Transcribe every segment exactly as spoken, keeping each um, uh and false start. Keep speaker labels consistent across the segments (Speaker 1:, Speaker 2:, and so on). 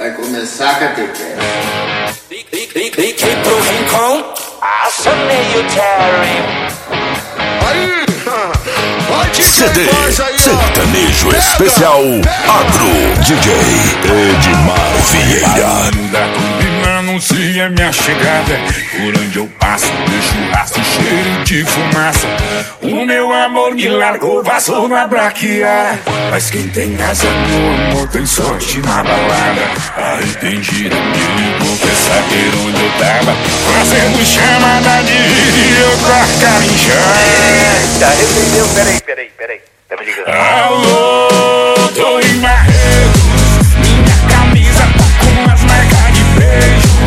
Speaker 1: Vai começar a catequese.
Speaker 2: Fiquei pro rincão, acionei o Terry.
Speaker 3: Aí, pode
Speaker 4: C D
Speaker 3: aí,
Speaker 4: Sertanejo Especial Agro D J Edmar Vieira.
Speaker 5: Da turbina anuncia minha chegada. Por onde eu passo, deixo rastro, cheiro de fumaça. O meu amor me largou, vazou na braquiara. Mas quem tem asa no amor tem sorte na balada. Arrependida, me ligou pra saber onde eu tava. Fazendo chamada de vídeo pra carinchar.
Speaker 2: Tá, arrependeu? Peraí, peraí, peraí. Tá me ligando?
Speaker 5: Alô, tô em Barretos. Minha camisa tá com as marcas de beijo.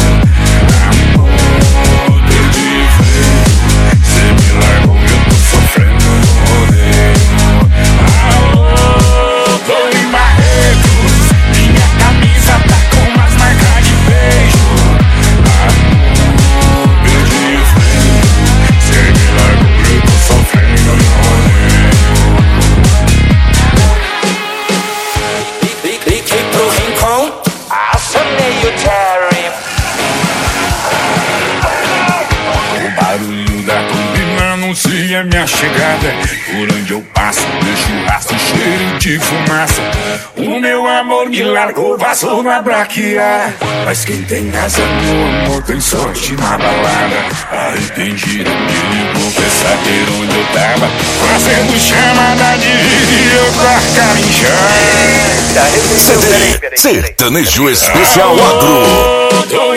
Speaker 5: Amor, perdi feio. Cê me largou, eu tô sofrendo no rodeio. Alô, tô em Barretos. Minha camisa tá com as marcas de beijo. Amor, perdi feio. Cê me largou, eu tô sofrendo no rodeio.
Speaker 2: Fiquei pro rincão, acionei o Terry.
Speaker 5: O barulho da turbina anuncia minha chegada. Por onde eu passo, deixo rastro, cheiro de fumaça. O meu amor me largou, vazou na braquiara. Mas quem tem asa no amor tem sorte na balada. Arrependida, me ligou pra saber onde eu tava. Fazendo chamada de vídeo pra carinchar.
Speaker 2: Tá, arrependeu?
Speaker 4: C
Speaker 2: Peraí,
Speaker 4: D
Speaker 2: peraí, peraí.
Speaker 4: Sertanejo Especial Agro.
Speaker 5: Tô